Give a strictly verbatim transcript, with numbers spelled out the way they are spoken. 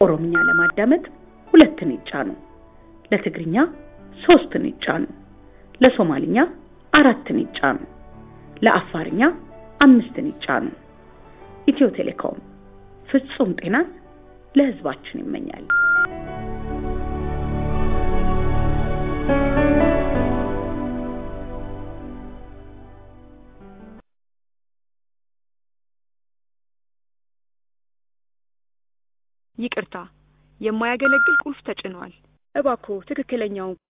ኦሮምኛ ለማዳመጥ ሁለትን ይጫኑ ለትግርኛ ሶስትን ይጫኑ ለሶማሊኛ አራትን ይጫኑ ለአፋርኛ አምስትን ይጫኑ ኢትዮ ቴሌኮም ፍጹም ጤና ለህዝባችን ይመኛል ይቅርታ የማያገለግል ቁልፍ ተጭኗል እባክዎ ትክክለኛው